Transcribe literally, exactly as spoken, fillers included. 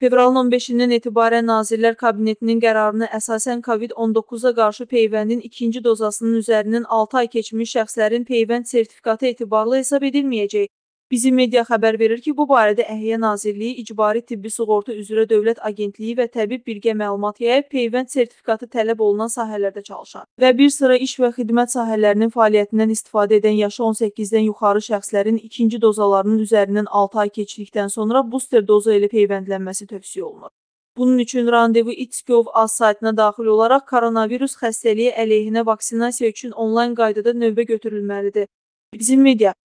Fevralın on beşindən etibarən Nazirlər Kabinetinin qərarına əsasən COVID on doqquza qarşı peyvəndin ikinci dozasının üzərindən altı ay keçmiş şəxslərin peyvənd sertifikatı etibarlı hesab edilməyəcək. Bizim media xəbər verir ki, bu barədə Əhliyə Nazirliyi, İcbari Tibbi Sığorta üzrə Dövlət Agentliyi və Təbib birgə məlumat yayıb, peyvənd sertifikatı tələb olunan sahələrdə çalışar və bir sıra iş və xidmət sahələrinin fəaliyyətindən istifadə edən yaşı on səkkizdən yuxarı şəxslərin ikinci dozalarının üzərindən altı ay keçdikdən sonra booster dozu ilə peyvəndlənməsi tövsiyə olunur. Bunun üçün randevu i t s gov az saytına daxil olaraq koronavirus xəstəliyi əleyhinə vaksinasiya üçün onlayn qaydada növbə götürülməlidir. Bizim media